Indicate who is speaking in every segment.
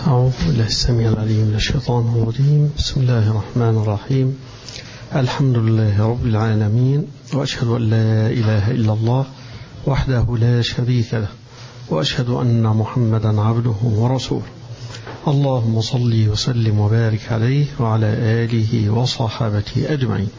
Speaker 1: أعوذ بالله السميع العليم من الشيطان الرجيم. بسم الله الرحمن الرحيم. الحمد لله رب العالمين، وأشهد أن لا إله إلا الله وحده لا شريك له، وأشهد أن محمدا عبده ورسوله. اللهم صل وسلم وبارك عليه وعلى آله وصحابته أجمعين.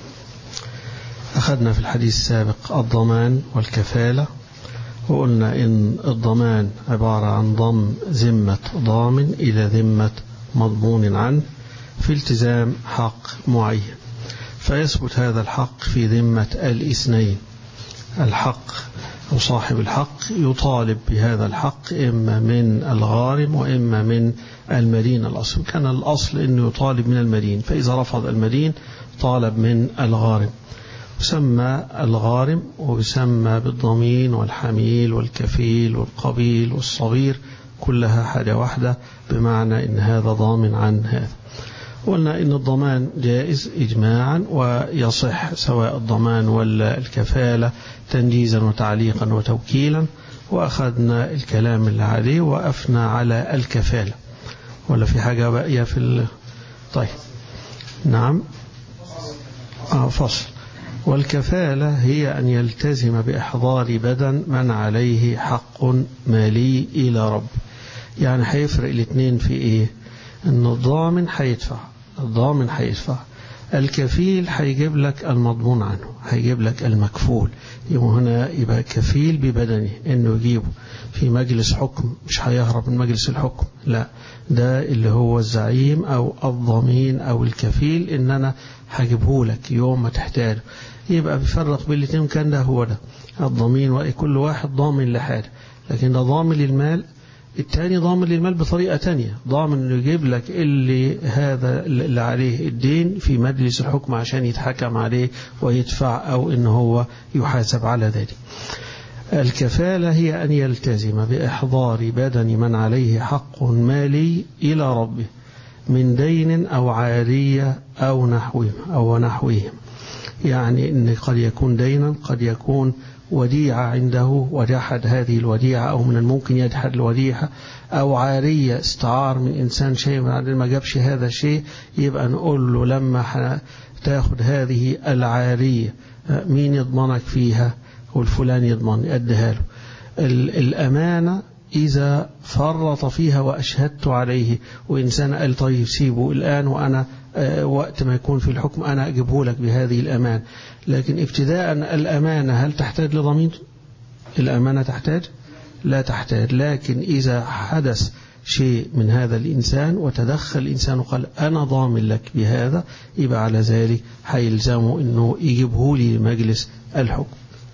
Speaker 1: أخذنا في الحديث السابق الضمان والكفالة، وقلنا إن الضمان عبارة عن ضم ذمة ضامن إلى ذمة مضمون عنه في التزام حق معين، فيثبت هذا الحق في ذمة الاثنين. الحق أو صاحب الحق يطالب بهذا الحق إما من الغارم وإما من المدين. الأصل كان الأصل أنه يطالب من المدين، فإذا رفض المدين طالب من الغارم. يسمى الغارم ويسمى بالضمين والحميل والكفيل والقبيل والصغير، كلها حاجة واحدة، بمعنى إن هذا ضامن عن هذا. قلنا إن الضمان جائز إجماعا ويصح، سواء الضمان ولا الكفالة، تنجيزا وتعليقا وتوكيلا. وأخذنا الكلام اللي عليه وقفنا على الكفالة، ولا في حاجة باقية في طيب نعم فصل. والكفالة هي أن يلتزم بإحضار بدن من عليه حق مالي إلى رب. يعني هيفرق الاثنين في إيه؟ أن الضامن هيدفع، الكفيل هيجيب لك المضمون عنه، هيجيب لك المكفول. هنا يبقى كفيل ببدنه إنه يجيبه في مجلس حكم، مش هيهرب من مجلس الحكم، لا، ده اللي هو الزعيم أو الضمين أو الكفيل، إن أنا هجيبه لك يوم ما تحتاجه. يبقى بيفرق بين الاثنين، كان ده هو ده الضمين، وكل واحد ضامن لحاله. لكن ده ضامن للمال، الثاني ضامن للمال بطريقة تانية، ضامن انه يجيب لك هذا اللي عليه الدين في مجلس الحكم عشان يتحكم عليه ويدفع، أو إنه هو يحاسب على ذلك. الكفالة هي أن يلتزم بإحضار بدن من عليه حق مالي إلى ربه من دين أو عارية أو نحوهم. يعني إن قد يكون دينا، قد يكون وديعة عنده وجحد هذه الوديعة، أو من الممكن يجحد الوديعة، أو عارية استعار من إنسان شيء بعدين ما جابش هذا الشيء. يبقى نقول له لما تاخد هذه العارية مين يضمنك فيها؟ والفلان يضمن، يأديها له. الأمانة إذا فرط فيها وأشهدت عليه، وإنسان قال طيب سيبه الآن وأنا وقت ما يكون في الحكم أنا أجيبه لك بهذه الأمان. لكن ابتداء الأمانة هل تحتاج لضمين؟ الأمانة تحتاج؟ لا تحتاج. لكن إذا حدث شيء من هذا الإنسان وتدخل الإنسان وقال أنا ضامن لك بهذا، يبقى على ذلك هيلزمه أنه يجيبه لي لمجلس الحكم.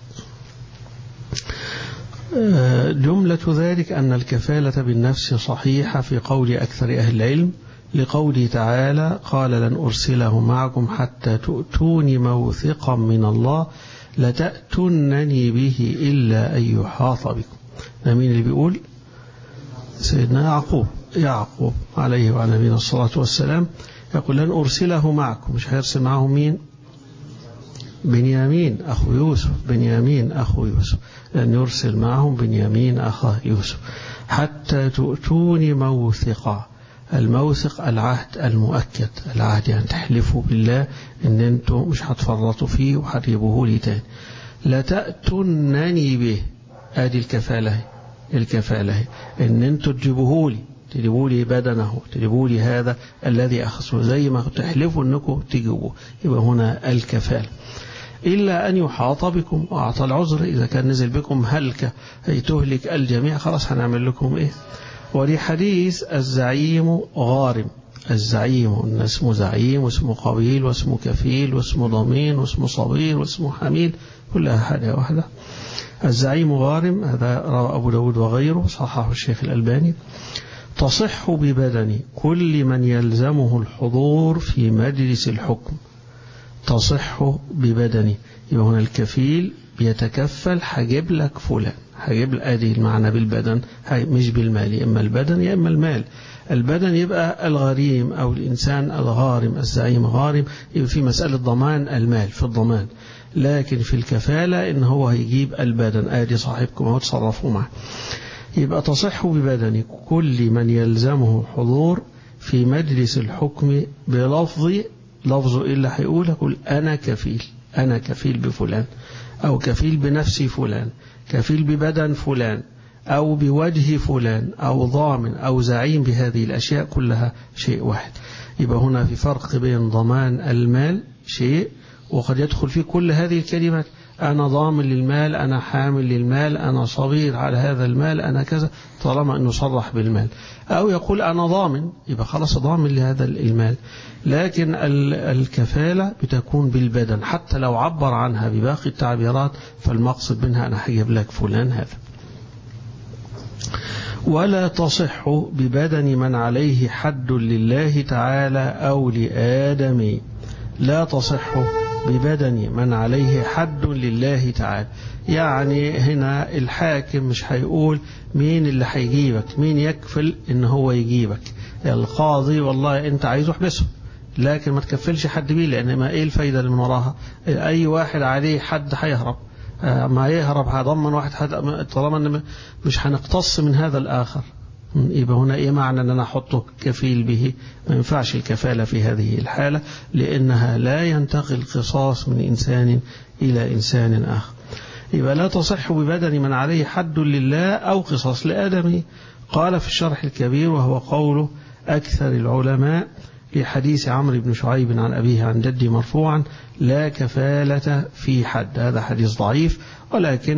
Speaker 1: جملة ذلك أن الكفالة بالنفس صحيحة في قول أكثر أهل العلم، لقوله تعالى قال لن أرسله معكم حتى تؤتوني موثقا من الله لتأتونني به إلا أن يحاط بكم. مين اللي بيقول؟ سيدنا يعقوب عليه وعلى نبينا الصلاة والسلام، يقول لن أرسله معكم. مش هيرسل معهم مين؟ بنيامين أخو يوسف، لأن يرسل معهم بنيامين أخاه يوسف. حتى تؤتوني موثقا. الموثق العهد المؤكد، العهد يعني تحلفوا بالله ان انتم مش هتفرطوا فيه وهتجيبوه لي تاني. لتأتونني به، ادي الكفالة ان انتم تجيبوه لي بدنه، تجيبوا لي هذا الذي أخذه زي ما تحلفوا انكم تجيبوه. يبقى هنا الكفالة. إلا أن يحاط بكم، وأعطى العذر إذا كان نزل بكم هلكة تهلك الجميع، خلاص هنعمل لكم إيه. ولحديث الزعيم غارم، الزعيم اسمه زعيم واسمه قبيل واسمه كفيل واسمه ضمين واسمه صغير واسمه حميل، كلها حاجة واحدة. الزعيم غارم، هذا رواه أبو داود وغيره، صححه الشيخ الألباني. تصح ببدن كل من يلزمه الحضور في مجلس الحكم، تصح ببدني. يبقى هنا الكفيل بيتكفل هجيب لك فلان، هجيب لك، ادي المعنى بالبدن، مش بالمال، يا اما البدن يا اما المال. البدن يبقى الغريم او الانسان الغارم، الزعيم غارم، يبقى في مسألة ضمان المال في الضمان. لكن في الكفالة ان هو هيجيب البدن، ادي صاحبكم هو تصرفوا معه. يبقى تصح ببدن كل من يلزمه حضور في مجلس الحكم لفظه إلا هيقول أنا كفيل بفلان، أو كفيل بنفس فلان، كفيل ببدن فلان، أو بوجه فلان، أو ضامن أو زعيم، بهذه الأشياء كلها شيء واحد. يبقى هنا في فرق بين ضمان المال شيء، وقد يدخل فيه كل هذه الكلمات، أنا ضامن للمال، أنا حامل للمال، أنا صغير على هذا المال، أنا كذا، طالما أنه صرح بالمال. أو يقول أنا ضامن، يبقى خلاص ضامن لهذا المال. لكن الكفالة بتكون بالبدن، حتى لو عبر عنها بباقي التعبيرات فالمقصد منها أنا هجيب لك فلان هذا. ولا تصح ببدن من عليه حد لله تعالى أو لآدم. لا تصح ببدن من عليه حد لله تعالى. يعني هنا الحاكم مش هيقول مين اللي هيجيبك، مين يكفل ان هو يجيبك. القاضي والله انت عايزه احبسه، لكن ما تكفلش حد بيه، لان ما ايه الفايدة اللي من وراها؟ اي واحد عليه حد هيهرب، ما يهرب هضمن واحد طالما ان مش هنقتص من هذا الاخر. يبقى هنا ايه معنى ان انا احطه كفيل به؟ ما ينفعش الكفالة في هذه الحالة، لانها لا ينتقل قصاص من انسان الى انسان اخر. يبقى لا تصح ببدن من عليه حد لله او قصاص لآدم. قال في الشرح الكبير، وهو قول اكثر العلماء لحديث عمرو بن شعيب عن أبيه عن جدي مرفوعا: لا كفالة في حد. هذا حديث ضعيف، ولكن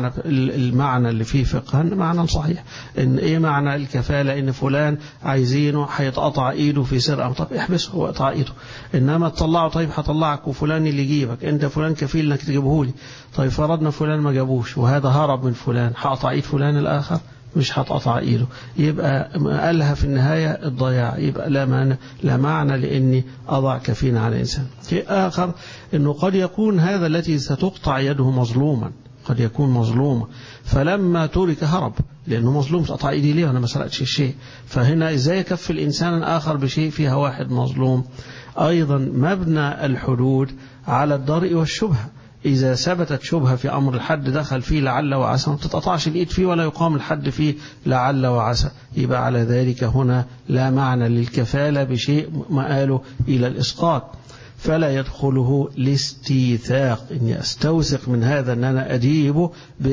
Speaker 1: المعنى اللي فيه فقها معنى صحيح. إن إيه معنى الكفالة؟ إن فلان عايزينه هيتقطع إيده في سرقة، طب احبسه واقطع إيده. إنما تطلعه، طيب هطلعك وفلان اللي يجيبك، أنت فلان كفيل إنك تجيبه لي، طيب فرضنا فلان ما جابوش وهذا هرب من فلان، هقطع إيد فلان الآخر؟ مش هتقطع ايده. يبقى قالها في النهاية الضياع. يبقى لا معنى لاني اضع كفين على انسان. شيء اخر انه قد يكون هذا التي ستقطع يده مظلوما، قد يكون مظلوما، فلما ترك هرب لانه مظلوم، تقطع ايدي ليه وانا ما سرقتش الشيء؟ فهنا ازاي يكفي الانسان اخر بشيء فيها واحد مظلوم؟ ايضا مبنى الحدود على الدرء والشبهه. إذا ثبتت شبهة في أمر الحد دخل فيه لعل وعسى، ما تتقطعش الإيد فيه ولا يقام الحد فيه لعل وعسى. يبقى على ذلك هنا لا معنى للكفالة بشيء مآله إلى الإسقاط، فلا يدخله الاستيثاق، إني أستوثق من هذا أن أنا أجيبه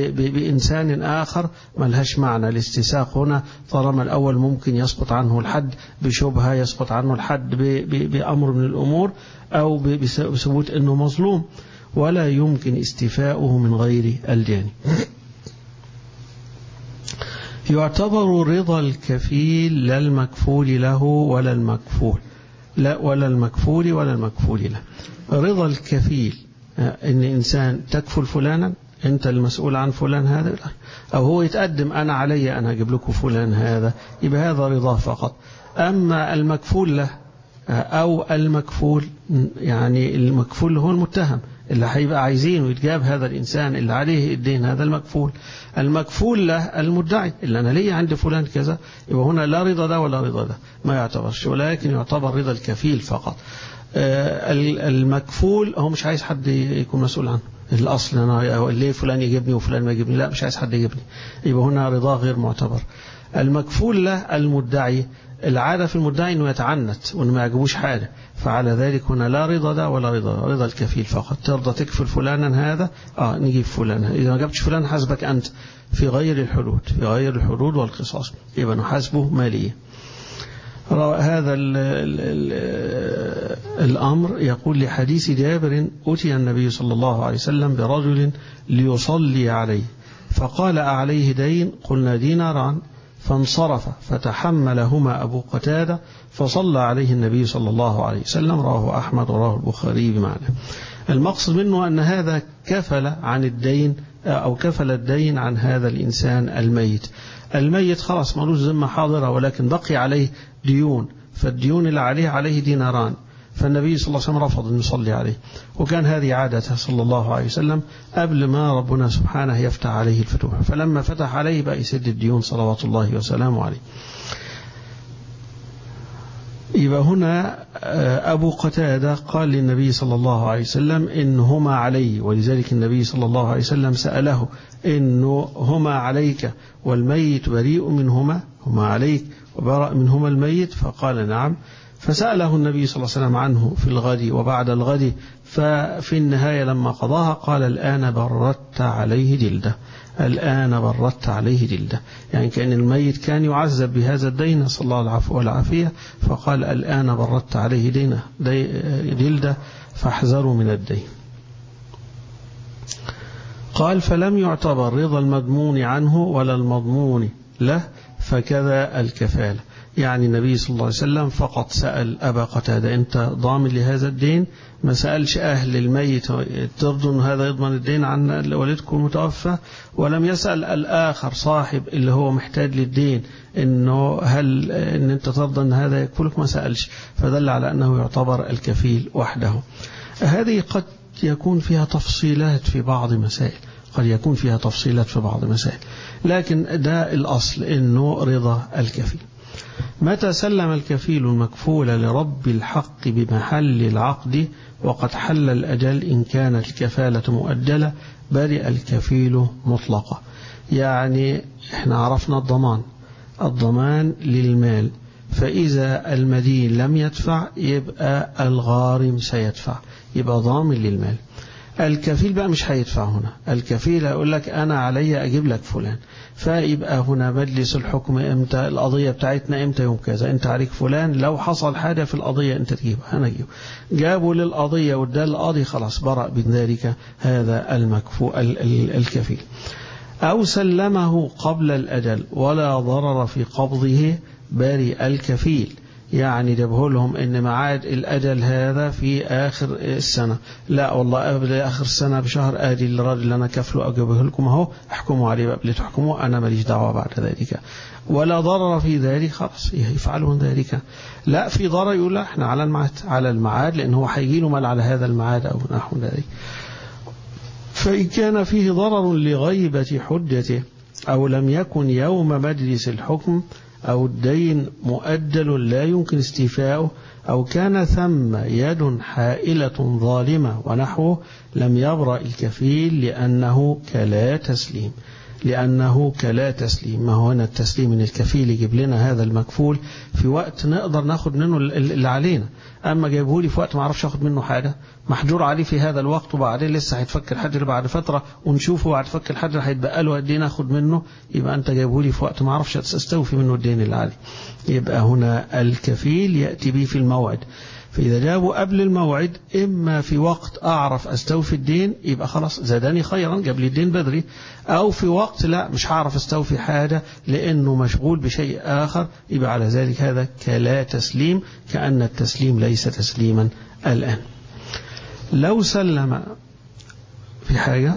Speaker 1: بإنسان آخر، ما لهاش معنى الاستيثاق هنا، طالما الأول ممكن يسقط عنه الحد بشبهة، يسقط عنه الحد بأمر من الأمور، أو بثبوت أنه مظلوم، ولا يمكن استيفاؤه من غير الجاني. يعتبر رضا الكفيل لا المكفول له ولا المكفول، ولا المكفول له. رضا الكفيل ان انسان تكفل فلانا، انت المسؤول عن فلان هذا، او هو يتقدم انا علي انا اجيب لكم فلان هذا، يبقى هذا رضاه فقط. اما المكفول له او المكفول، يعني المكفول هو المتهم اللي هيبقى عايزينه يتجاب هذا الإنسان اللي عليه الدين، هذا المكفول. المكفول له المدعي اللي أنا ليه عند فلان كذا، يبقى هنا لا رضا ده ولا رضا ده، ما يعتبرش، ولكن يعتبر رضا الكفيل فقط. المكفول هو مش عايز حد يكون مسؤول عنه، الأصل أنا ليه فلان يجيبني وفلان ما يجيبني، لا مش عايز حد يجيبني، يبقى هنا رضا غير معتبر. المكفول له المدعي، العادة في المدعي أنه يتعنت وأنه ما يعجبوش حاجة، فعلى ذلك هنا لا رضا ده ولا رضا الكفيل فقط. ترضى تكفل فلانا هذا، نجيب فلان، إذا ما جبتش فلان حسبك أنت في غير الحدود والقصاص، يبقى نحاسبه ماليا. هذا الأمر يقول لحديث جابر: أتي النبي صلى الله عليه وسلم برجل ليصلي عليه، فقال: أعليه دين؟ قلنا: ديناران. فانصرف فتحملهما أبو قتادة فصلى عليه النبي صلى الله عليه وسلم. رواه أحمد وراه البخاري بمعنى. المقصد منه أن هذا كفل عن الدين، أو كفل الدين عن هذا الإنسان الميت خلاص مالوش ذمة حاضرة، ولكن بقي عليه ديون، فالديون اللي عليه ديناران، فالنبي صلى الله عليه وسلم رفض أن يصلي عليه، وكان هذه عادته صلى الله عليه وسلم قبل ما ربنا سبحانه يفتح عليه الفتوح، فلما فتح عليه بقى يسد الديون صلوات الله وسلامه عليه. يبقى هنا أبو قتادة قال للنبي صلى الله عليه وسلم إن هما علي، ولذلك النبي صلى الله عليه وسلم سأله إنه هما عليك والميت بريء منهما، هما عليك وبرأ منهما الميت، فقال نعم. فسأله النبي صلى الله عليه وسلم عنه في الغد وبعد الغد، ففي النهاية لما قضاها قال الآن بردت عليه جلده، الآن بردت عليه جلده، يعني كأن الميت كان يعذب بهذا الدين، نسأل الله العفو والعافية، فقال الآن بردت عليه جلده فاحذروا من الدين. قال فلم يعتبر رضا المضمون عنه ولا المضمون له، فكذا الكفالة. يعني النبي صلى الله عليه وسلم فقط سأل أبا قتادة أنت ضامن لهذا الدين، ما سألش أهل الميت ترضوا أن هذا يضمن الدين عن والدكم المتوفى، ولم يسأل الآخر صاحب اللي هو محتاج للدين إنه هل إن أنت ترضى أن هذا يكفلك، ما سألش، فدل على أنه يعتبر الكفيل وحده. هذه قد يكون فيها تفصيلات في بعض مسائل، قد يكون فيها تفصيلات في بعض مسائل، لكن ده الأصل إنه رضا الكفيل. متى سلم الكفيل المكفول لرب الحق بمحل العقد وقد حل الأجل إن كانت الكفالة مؤجلة برئ الكفيل مطلقة. يعني احنا عرفنا الضمان للمال، فإذا المدين لم يدفع يبقى الغارم سيدفع، يبقى ضامن للمال. الكفيل بقى مش هيدفع هنا، الكفيل هيقول لك أنا علي أجيب لك فلان، فيبقى هنا مجلس الحكم إمتى، القضية بتاعتنا إمتى، يوم كذا، أنت عليك فلان، لو حصل حاجة في القضية أنت تجيبها أنا أجيبه، جابوا للقضية وده القاضي خلاص برأ بذلك هذا الكفيل. أو سلمه قبل الأجل ولا ضرر في قبضه برئ الكفيل. يعني جابه لهم ان ميعاد الاجل هذا في اخر السنه، لا والله قبل اخر السنه بشهر ادي الراجل اللي انا كفله اجيبه لكم اهو، احكموا عليه قبل تحكموا، انا ماليش دعوه بعد ذلك، ولا ضرر في ذلك، خلاص يفعلون ذلك. لا في ضرر، يقول لا احنا على الميعاد لان هو هيجي له مال على هذا الميعاد او نحو ذلك. فإن كان فيه ضرر لغيبة حجته أو لم يكن يوم مجلس الحكم أو الدين مؤجل لا يمكن استيفاؤه أو كان ثم يد حائلة ظالمة ونحوه لم يبرأ الكفيل لأنه كلا تسليم. ما هو هنا التسليم من الكفيل يجيب لنا هذا المكفول في وقت نقدر ناخد منه اللي علينا، أما جايبه لي في وقت ما اعرفش اخد منه حاجة، محجور عليه في هذا الوقت، وبعدين لسه هيتفك الحجر بعد فترة ونشوفه بعد فك الحجر هيتبقى له قد ايه ناخد منه، يبقى أنت جايبه لي في وقت ما اعرفش استوفي منه الدين اللي عليه. يبقى هنا الكفيل يأتي به في الموعد، فإذا جابوا قبل الموعد إما في وقت أعرف أستوفي الدين يبقى خلاص زادني خيرا جاب لي الدين بدري، أو في وقت لا مش هعرف أستوفي حاجة لأنه مشغول بشيء آخر، يبقى على ذلك هذا كلا تسليم، كأن التسليم ليس تسليما الآن. لو سلم في حاجة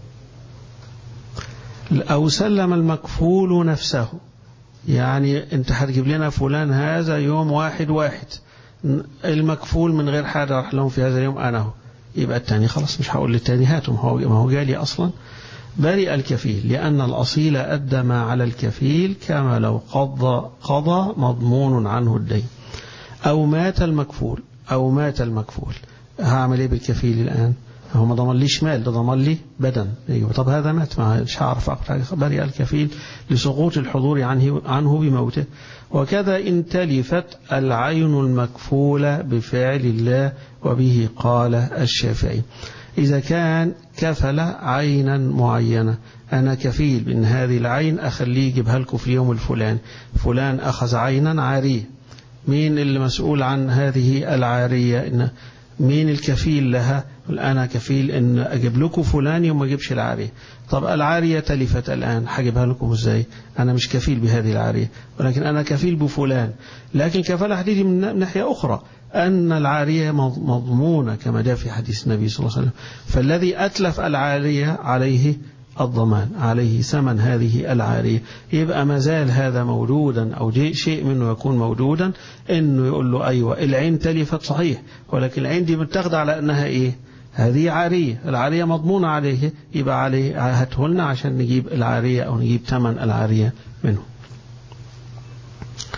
Speaker 1: أو سلم المكفول نفسه، يعني أنت هتجيب لنا فلان هذا يوم 1/1، المكفول من غير حاجة راح لهم في هذا اليوم أنا هو، يبقى التاني خلاص مش هقول للتاني هاتهم، ما هو جالي أصلا. برئ الكفيل لأن الأصيل أدى ما على الكفيل كما لو قضى مضمون عنه الدين. أو مات المكفول هعمل إيه بالكفيل الآن؟ هو ما ضمن ليش مال، ده ضمن لي بدن، طب هذا مات مش هعرف أقرأ. برئ الكفيل لسقوط الحضور عنه بموته. وكذا إن تلفت العين المكفولة بفعل الله، وبه قال الشافعي. إذا كان كفل عينا معينة، أنا كفيل بأن هذه العين أخليه يجيبها لكم في اليوم الفلاني، فلان أخذ عينا عارية، مين اللي مسؤول عن هذه العارية؟ مين الكفيل لها؟ أنا كفيل أن أجيب لكم فلان يوم ما أجيبش العارية. طب العارية تلفت الآن هجيبها لكم إزاي؟ أنا مش كفيل بهذه العارية، ولكن أنا كفيل بفلان. لكن كفالة حديثي من ناحية أخرى أن العارية مضمونة كما جاء في حديث النبي صلى الله عليه وسلم، فالذي أتلف العارية عليه الضمان، عليه ثمن هذه العارية، يبقى ما زال هذا موجودا أو شيء منه يكون موجودا، إنه يقول له أيوة العين تلفت صحيح، ولكن العين دي متاخد على أنها إيه؟ هذه عارية، العارية مضمونة عليه، يبقى عليه هاته لنا عشان نجيب العارية أو نجيب ثمن العارية منه.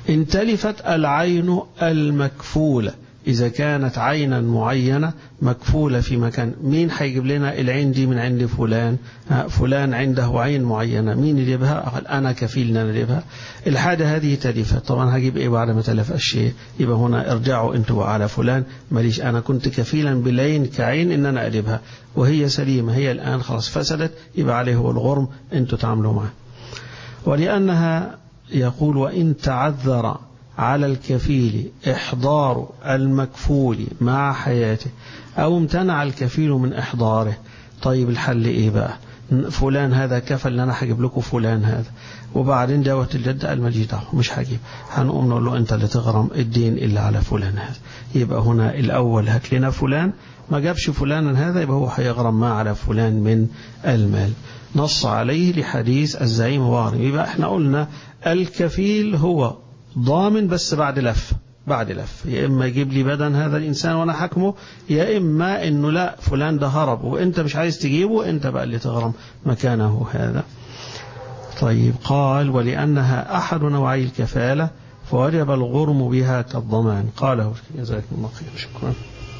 Speaker 1: إن تلفت العين المكفولة، إذا كانت عينا معينة مكفولة في مكان، مين هيجيب لنا العين دي من عند فلان؟ فلان عنده عين معينة، مين يجيبها؟ أنا كفيل أن أنا أجيبها. الحاجة هذه تلفت، طبعا هجيب إيه بعد ما تلف الشيء؟ يبقى هنا ارجعوا أنتوا على فلان، ماليش أنا كنت كفيلا بالعين كعين إن أنا أجيبها وهي سليمة، هي الآن خلاص فسدت، يبقى عليه هو الغرم، أنتوا تعملوا معه. ولأنها يقول وإن تعذر على الكفيل إحضار المكفول مع حياته أو امتنع الكفيل من إحضاره. طيب الحل إيه بقى؟ فلان هذا كفل لنا، هجيب لكم فلان هذا، وبعدين جاوت الجد قال ماليش دعوه مش هجيب، هنقوم نقول له أنت اللي تغرم الدين إلا على فلان هذا. يبقى هنا الأول هات لنا فلان، ما جابش فلانا هذا يبقى هو هيغرم ما على فلان من المال. نص عليه لحديث الزعيم واغرم. يبقى احنا قلنا الكفيل هو ضامن بس بعد لف، يا إما يجيب لي بدن هذا الإنسان وأنا حكمه، يا إما إنه لا فلان ده هرب وإنت مش عايز تجيبه، إنت بقى اللي تغرم مكانه هذا. طيب قال ولأنها أحد نوعي الكفالة فوجب الغرم بها كالضمان. قاله جزاكم الله خير. شكرا.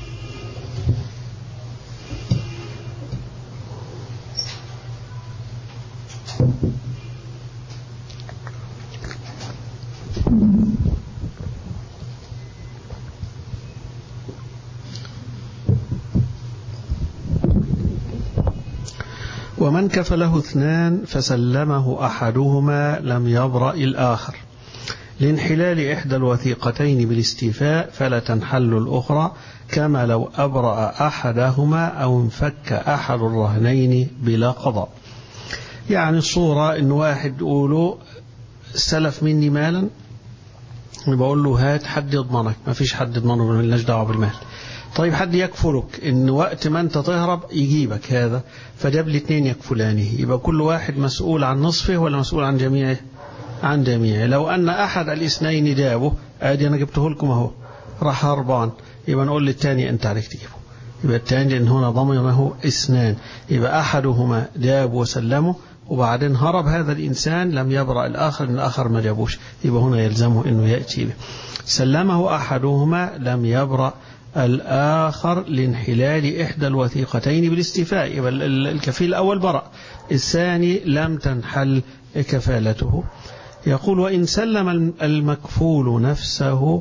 Speaker 1: ومن كفله اثنان فسلمه أحدهما لم يبرأ الآخر لانحلال إحدى الوثيقتين بالاستيفاء فلا تنحل الأخرى، كما لو أبرأ أحدهما أو انفك أحد الرهنين بلا قضاء. يعني الصورة إن واحد يقوله سلف مني مالا، بقول له هات حد يضمنك، ما فيش حد يضمنه، مالناش دعوة بالمال. طيب حد يكفلك ان وقت ما انت تهرب يجيبك هذا، فجاب لي اثنين يكفلانه، يبقى كل واحد مسؤول عن نصفه ولا مسؤول عن جميعه؟ عن جميعه. لو ان احد الاثنين جابه، ادي انا جبته لكم اهو، راح هربان، يبقى نقول للثاني انت عليك تجيبه، يبقى الثاني لان هنا ضمنه اثنان، يبقى احدهما جاب وسلمه وبعدين هرب هذا الانسان لم يبرأ الاخر، ان الاخر ما جابوش، يبقى هنا يلزمه انه ياتي به. سلمه احدهما لم يبرأ الآخر لانحلال إحدى الوثيقتين بالاستيفاء، يبقى الكفيل الأول برأ، الثاني لم تنحل كفالته. يقول وإن سلم المكفول نفسه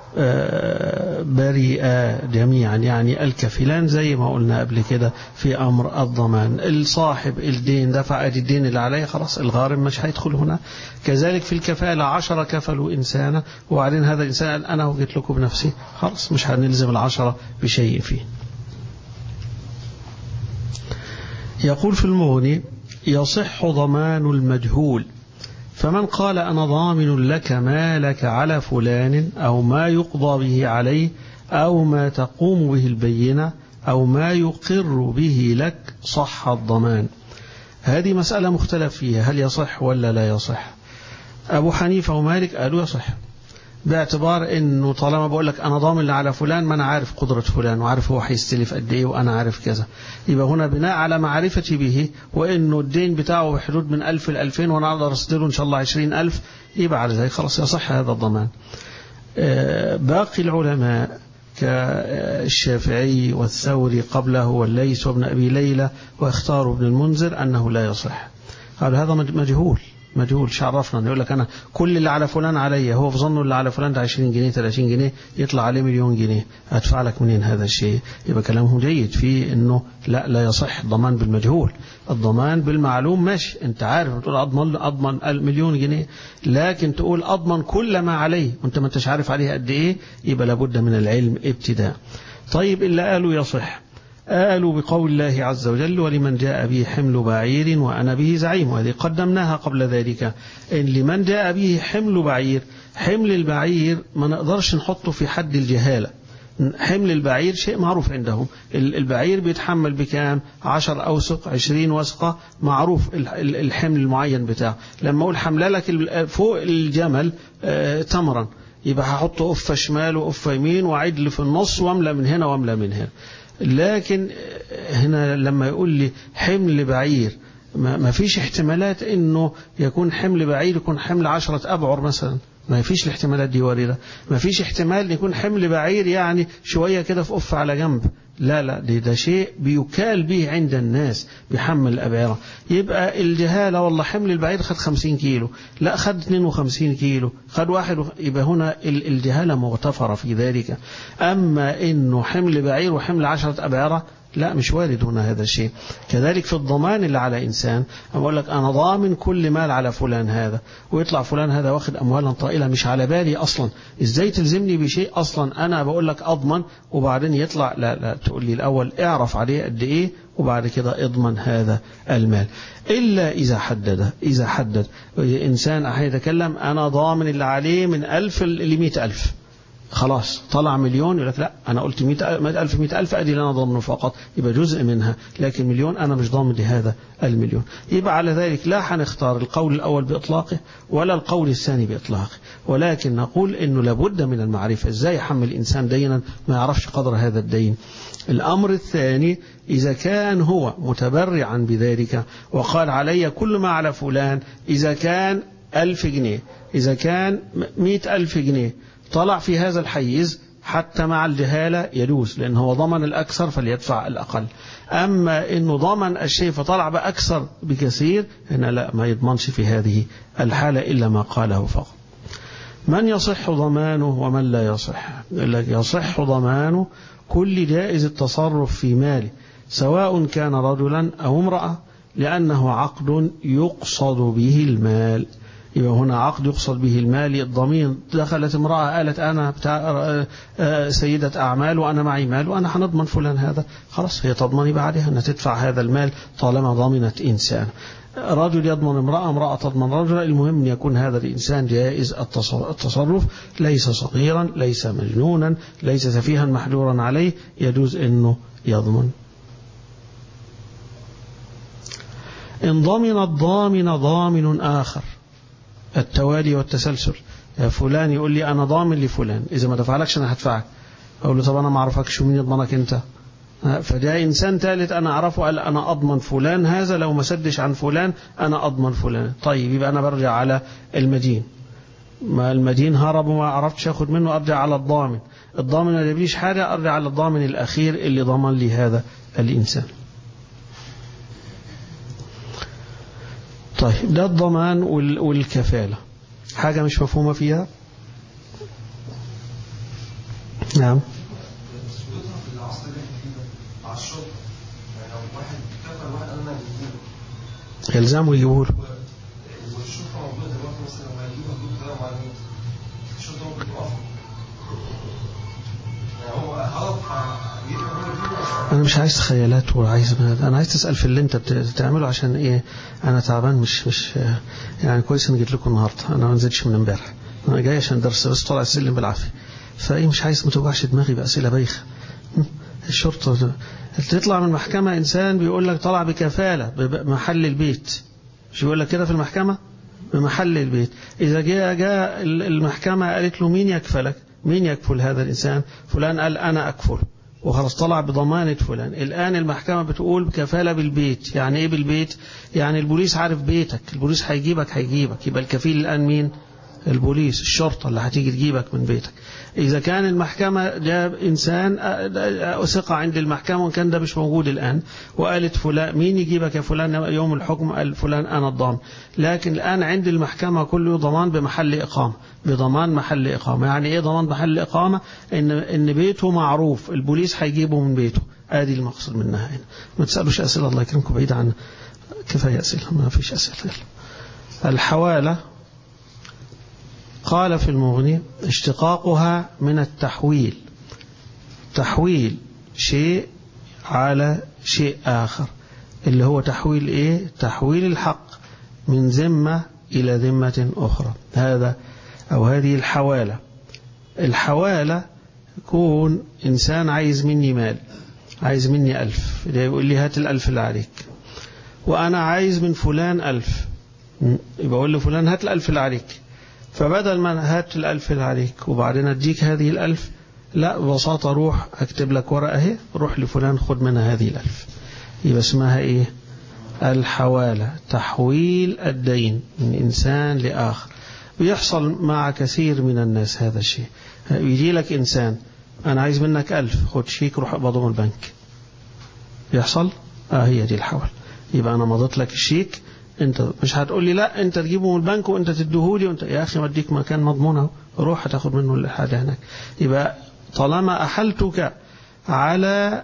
Speaker 1: بريئا جميعا، يعني الكفلان زي ما قلنا قبل كده في أمر الضمان، الصاحب الدين دفع الدين اللي عليه خلاص، الغارم مش هيدخل هنا. كذلك في الكفالة 10 كفلوا إنسانا وبعدين هذا الإنسان قال أنا وجيت لكم بنفسي، خلاص مش هنلزم 10 بشيء فيه. يقول في المغني يصح ضمان المجهول، فمن قال أنا ضامن لك مالك على فلان أو ما يقضى به عليه أو ما تقوم به البينة أو ما يقر به لك صح الضمان. هذه مسألة مختلف فيها، هل يصح ولا لا يصح؟ أبو حنيفة ومالك قالوا يصح، باعتبار انه طالما بقول لك انا ضامن على فلان، ما انا عارف قدرة فلان وعارف هو هيستلف قد ايه وانا عارف كذا، يبقى هنا بناء على معرفتي به وانه الدين بتاعه بحدود من 1000 ل 2000 وانا اقدر اسدله ان شاء الله 20,000، يبقى على ذلك خلاص يصح هذا الضمان. باقي العلماء كالشافعي والثوري قبله والليث وابن ابي ليلى واختاروا ابن المنذر انه لا يصح. قال هذا مجهول شعرفنا، يقول لك أنا كل اللي على فلان علي، هو في ظنه اللي على فلان ده 20 جنيه 30 جنيه يطلع عليه مليون جنيه، أدفع لك منين هذا الشيء؟ يبقى كلامه جيد في أنه لا يصح الضمان بالمجهول. الضمان بالمعلوم ماشي، أنت عارف تقول أضمن المليون جنيه، لكن تقول أضمن كل ما عليه وأنت ما أنتش عارف عليه قد إيه، يبقى لابد من العلم ابتداء. طيب إلا قالوا يصح، قالوا بقول الله عز وجل ولمن جاء به حمل بعير وأنا به زعيم، وهذه قدمناها قبل ذلك. إن لمن جاء به حمل بعير، حمل البعير ما نقدرش نحطه في حد الجهالة، حمل البعير شيء معروف عندهم، البعير بيتحمل بكام؟ 10 أوسق 20 وسقة، معروف الحمل المعين بتاعه. لما أقول حمل لك فوق الجمل تمرا، يبقى هحطه أفة شمال وأفة يمين وعدل في النص واملى من هنا واملى من هنا. لكن هنا لما يقول لي حمل بعير، ما فيش احتمالات انه يكون حمل بعير يكون حمل 10 أبعر مثلا، ما فيش الاحتمالات دي واردة. ما فيش احتمال يكون حمل بعير يعني شوية كده في قف على جنب، لا ده شيء بيكال به عند الناس بيحمل الأبعرة. يبقى الجهالة والله حمل البعير خد 50 كيلو، لا خد 52 كيلو، خد واحد، يبقى هنا الجهالة مغتفرة في ذلك. أما إنه حمل بعير وحمل 10 أبعرة لا، مش وارد هنا هذا الشيء. كذلك في الضمان اللي على إنسان، أقول لك أنا ضامن كل مال على فلان هذا، ويطلع فلان هذا واخد أموالا طائلة مش على بالي أصلا، إزاي تلزمني بشيء أصلا أنا بقول لك أضمن، وبعدين يطلع لا تقول لي الأول اعرف عليه قد إيه وبعد كده اضمن هذا المال. إلا إذا حدد إنسان أحيانا يتكلم أنا ضامن اللي عليه من 1000 ل 100,000، خلاص طلع مليون يقول لك لا أنا قلت 100,000 أدي اللي أنا ضامنه فقط، يبقى جزء منها، لكن مليون أنا مش ضامن لهذا المليون. يبقى على ذلك لا هنختار القول الأول بإطلاقه ولا القول الثاني بإطلاقه، ولكن نقول إنه لابد من المعرفة. إزاي يحمل الإنسان دينا ما يعرفش قدر هذا الدين؟ الأمر الثاني إذا كان هو متبرعا بذلك وقال علي كل ما على فلان، إذا كان 1000 جنيه، إذا كان 100,000 جنيه، طلع في هذا الحيز حتى مع الجهالة يجوز، لأنه هو ضمن الأكثر فليدفع الأقل. أما إنه ضمن الشيء فطلع بأكثر بكثير، هنا لا، ما يضمنش في هذه الحالة إلا ما قاله فقط. من يصح ضمانه ومن لا يصح؟ يصح ضمانه كل جائز التصرف في ماله سواء كان رجلا أو امرأة، لأنه عقد يقصد به المال. يبقى هنا عقد يقصد به المال. الضمين دخلت امرأة قالت أنا بتاع سيدة أعمال وأنا معي مال وأنا هنضمن فلان هذا، خلاص هي تضمن يبقى عليها أن تدفع هذا المال طالما ضمنت إنسان. رجل يضمن امرأة، امرأة تضمن رجل، المهم أن يكون هذا الإنسان جائز التصرف، ليس صغيرا، ليس مجنونا، ليس سفيها محجورا عليه، يجوز أنه يضمن. إن ضمن الضامن ضامن آخر، التوالي والتسلسل، يا فلان يقول لي أنا ضامن لفلان، إذا ما دفعلكش أنا هدفعك، أقول له طب أنا ما أعرفكش ومين يضمنك أنت؟ فجاء إنسان ثالث أنا أعرفه قال أنا أضمن فلان هذا، لو ما سدش عن فلان أنا أضمن فلان. طيب يبقى أنا برجع على المدين، ما المدين هرب وما عرفتش أخذ منه، أرجع على الضامن، الضامن ما جابليش حاجة، أرجع على الضامن الأخير اللي ضمن لي هذا الإنسان. طيب ده الضمان والكفالة، حاجة مش مفهومة فيها؟ نعم. يلزمه يجيبه له. أنا مش عايز خيالات وعايز، أنا عايز تسأل في اللي أنت بتعمله، عشان إيه؟ أنا تعبان، مش يعني كويس إني جيت لكم النهاردة، أنا ما نزلتش من امبارح، أنا جاي عشان درس بس طلع السلم بالعافية، فإيه مش عايز ما توجعش دماغي بأسئلة بايخة. الشرطة تطلع من المحكمة إنسان بيقول لك طلع بكفالة بمحل البيت، مش بيقول لك كده في المحكمة؟ بمحل البيت. إذا جاء المحكمة قالت له مين يكفلك؟ مين يكفل هذا الإنسان؟ فلان قال أنا أكفل، وخلاص طلع بضمانة فلان. الآن المحكمة بتقول بكفالة بالبيت. يعني إيه بالبيت؟ يعني البوليس عارف بيتك، البوليس هيجيبك، يبقى الكفيل الآن مين؟ البوليس، الشرطة اللي هتيجي تجيبك من بيتك. إذا كان المحكمة جاب إنسان ثقة عند المحكمة وكان كان ده مش موجود الآن، وقالت فلان مين يجيبك يا فلان يوم الحكم؟ قال فلان أنا الضامن. لكن الآن عند المحكمة كله ضمان بمحل إقامة، بضمان محل إقامة. يعني إيه ضمان محل إقامة؟ إن بيته معروف، البوليس هيجيبه من بيته، آدي المقصود منها هنا. ما تسألوش أسئلة الله يكرمكم، بعيد عن كفاية أسئلة، ما فيش أسئلة. الحوالة قال في المغني اشتقاقها من التحويل، تحويل شيء على شيء آخر، اللي هو تحويل إيه؟ تحويل الحق من ذمة إلى ذمة أخرى. هذا أو هذه الحوالة. الحوالة يكون إنسان عايز مني مال، عايز مني 1000، يقول لي هات 1000 اللي عليك، وأنا عايز من فلان 1000، يبقى أقول لفلان هات 1000 اللي عليك، فبدل ما هات 1000 اللي عليك وبعدين أديك هذه 1000، لا ببساطة روح أكتب لك ورقة اهي، روح لفلان خد منها هذه 1000. يبقى اسمها إيه؟ الحوالة، تحويل الدين من إنسان لآخر. بيحصل مع كثير من الناس هذا الشيء. يجي لك إنسان أنا عايز منك 1000، خد شيك روح اقبضه من البنك. يحصل هي دي الحول. يبقى أنا مضيت لك الشيك، أنت مش هتقول لي لا أنت تجيبه من البنك وأنت تديهولي وأنت يا أخي مديك مكان مضمونه، روح هتاخد منه الحاجة هناك. يبقى طالما أحلتك على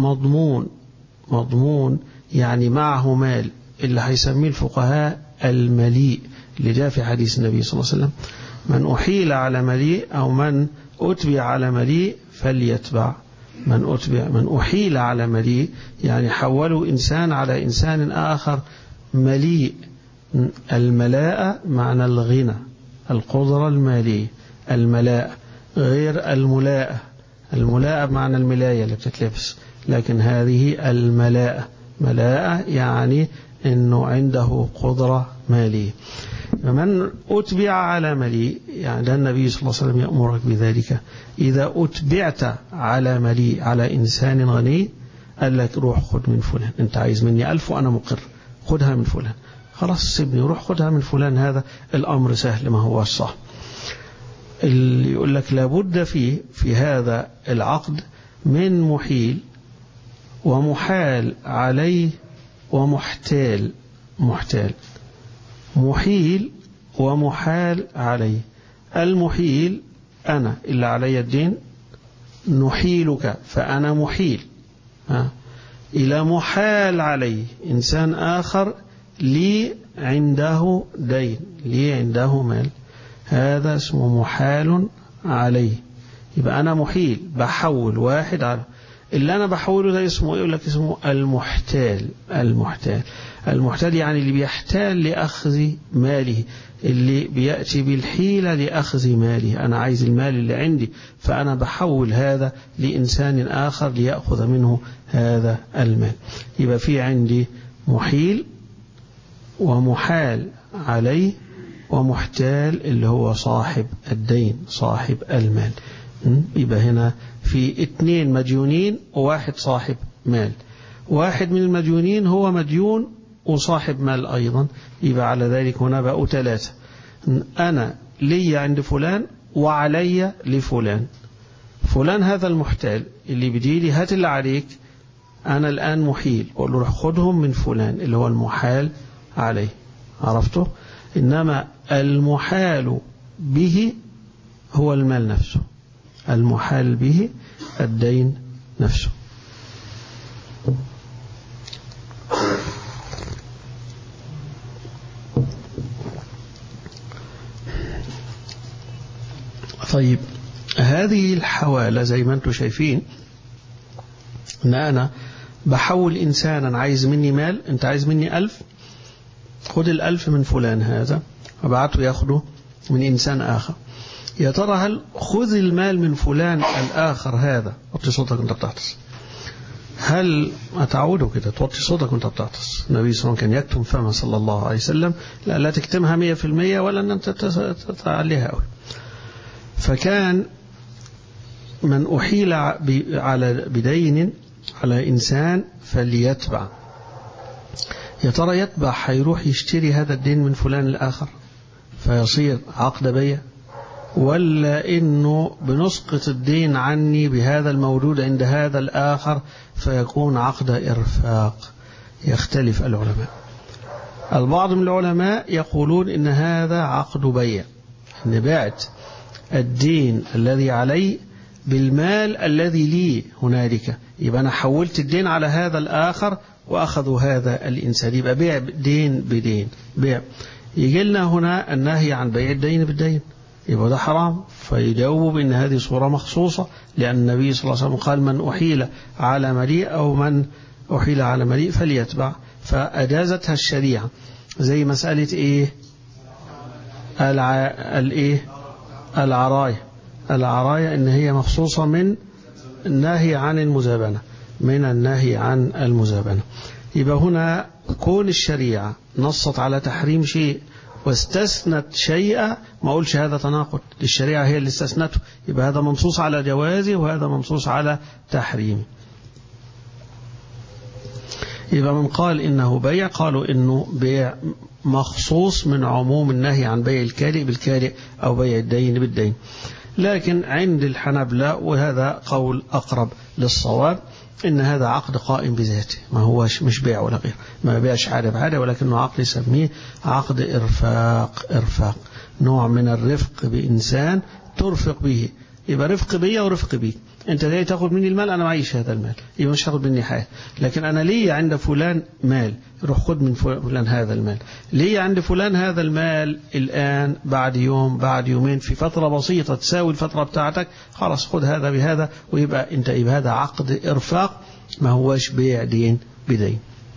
Speaker 1: مضمون يعني معه مال، اللي هيسميه الفقهاء المليء، اللي جاء في حديث النبي صلى الله عليه وسلم: من أحيل على مليء أو من أتبع على مليء فليتبع. من أحيل على مليء يعني حولوا إنسان على إنسان آخر مليء. الملاءة معنى الغنى، القدرة المالية. الملاءة غير الملاءة. الملاءة بمعنى الملاية اللي بتتلبس، لكن هذه الملاءة. ملاءة يعني أنه عنده قدرة مالية. فمن أتبع على مليء يعني ده النبي صلى الله عليه وسلم يأمرك بذلك. إذا أتبعت على مليء على إنسان غني قال لك روح خد من فلان، أنت عايز مني 1000 وأنا مقر، خدها من فلان. خلاص سيبني روح خدها من فلان. هذا الأمر سهل ما هو الصح. اللي يقول لك لابد في هذا العقد من محيل ومحال عليه ومحتال. محيل ومحال عليه. المحيل أنا اللي علي الدين، نحيلك فأنا محيل إلى محال عليه إنسان آخر لي عنده دين، لي عنده مال، هذا اسمه محال عليه. يبقى أنا محيل، بحول واحد على اللي أنا بحوله. ده اسمه يقول لك اسمه المحتال. المحتال يعني اللي بيحتال لأخذ ماله، اللي بيأتي بالحيلة لأخذ ماله. أنا عايز المال اللي عندي فأنا بحول هذا لإنسان آخر ليأخذ منه هذا المال. يبقى في عندي محيل ومحال عليه ومحتال اللي هو صاحب الدين صاحب المال. يبقى هنا في 2 مديونين وواحد صاحب مال. واحد من المديونين هو مديون وصاحب مال أيضا، يبقى على ذلك هنا بقوا 3. أنا لي عند فلان وعلي لفلان. فلان هذا المحتال اللي بديلي هات اللي عليك، أنا الآن محيل أقول له روح خدهم من فلان اللي هو المحال عليه. عرفته؟ إنما المحال به هو المال نفسه، المحال به الدين نفسه. طيب هذه الحوالة زي ما انتم شايفين ان انا بحول انسانا عايز مني مال، انت عايز مني 1000، خد 1000 من فلان هذا وبعته ياخده من انسان اخر. يا ترى هل خذ المال من فلان الآخر هذا، وطي صوتك وانت بتعطس، هل أتعوده كده توطي صوتك وانت بتعطس؟ النبي صلى الله عليه وسلم كان يكتم فمه صلى الله عليه وسلم، لا تكتمها 100% ولا أن أنت تتعليها قوي. فكان من أحيل على بدين على إنسان فليتبع. يا ترى يتبع هيروح يشتري هذا الدين من فلان الآخر فيصير عقد بيع، ولا إنه بنسقط الدين عني بهذا الموجود عند هذا الآخر فيكون عقد إرفاق؟ يختلف العلماء. البعض من العلماء يقولون إن هذا عقد بيع، إن بعت الدين الذي علي بالمال الذي لي هنالك، يبقى أنا حولت الدين على هذا الآخر وأخذوا هذا الإنسان، يبقى بيع دين بدين. بيع يجي لنا هنا النهي عن بيع الدين بالدين، يبقى ده حرام. فيجاوب إن هذه صورة مخصوصة، لأن النبي صلى الله عليه وسلم قال من أحيل على مليء أو من أحيل على مليء فليتبع، فأجازتها الشريعة. زي مسألة إيه؟ العراية إن هي مخصوصة من النهي عن المزابنة، من النهي عن المزابنة. يبقى هنا كون الشريعة نصت على تحريم شيء واستثنت شيئا، ما أقولش هذا تناقض، الشريعة هي اللي استثنته، يبقى هذا منصوص على جوازه وهذا منصوص على تحريمه. يبقى من قال إنه بيع قالوا إنه بيع مخصوص من عموم النهي عن بيع الكالئ بالكالئ أو بيع الدين بالدين. لكن عند الحنابلة وهذا قول أقرب للصواب إن هذا عقد قائم بذاته، ما هوش مش بيع ولا غير، ما بيعش حاجة بحاجة، ولكنه عقد يسميه عقد إرفاق، نوع من الرفق بإنسان ترفق به. يبقى رفق بي ورفق بيك، انت جاي تاخد مني المال، انا معيش هذا المال، يبقى مش هاخد مني حاجه. لكن انا لي عند فلان مال، روح خد من فلان هذا المال. لي عند فلان هذا المال الان، بعد يوم بعد يومين، في فتره بسيطه تساوي الفتره بتاعتك، خلاص خد هذا بهذا، ويبقى انت يبقى هذا عقد ارفاق، ما هوش بيع دين بدين.